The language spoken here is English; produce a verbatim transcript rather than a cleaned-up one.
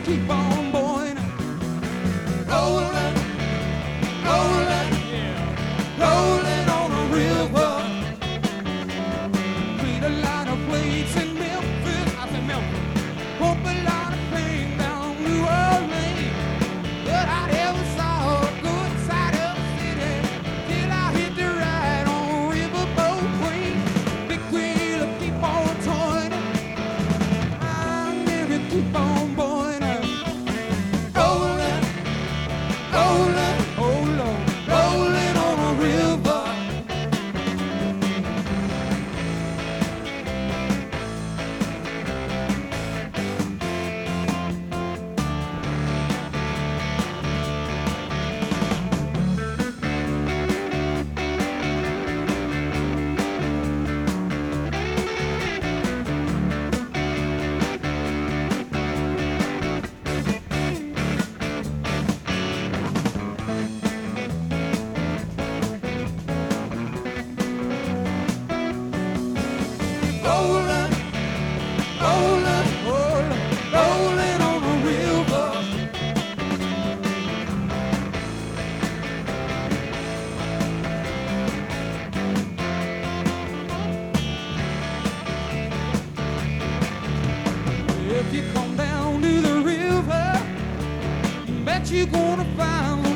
keep on going. Rolling, rolling, rolling on a river. Played a lot of plays in Memphis. I said Memphis. Hope a lot of pain down New Orleans. But I never saw a good side of the city till I hit the ride on Riverboat Queen. Big wheel keep on toying. I'm gonna keep on going. Rolling, rolling, oh Lord, rolling on a river. Rolling, rolling, rolling, rolling on a river. If you come down to the river, bet you're gonna find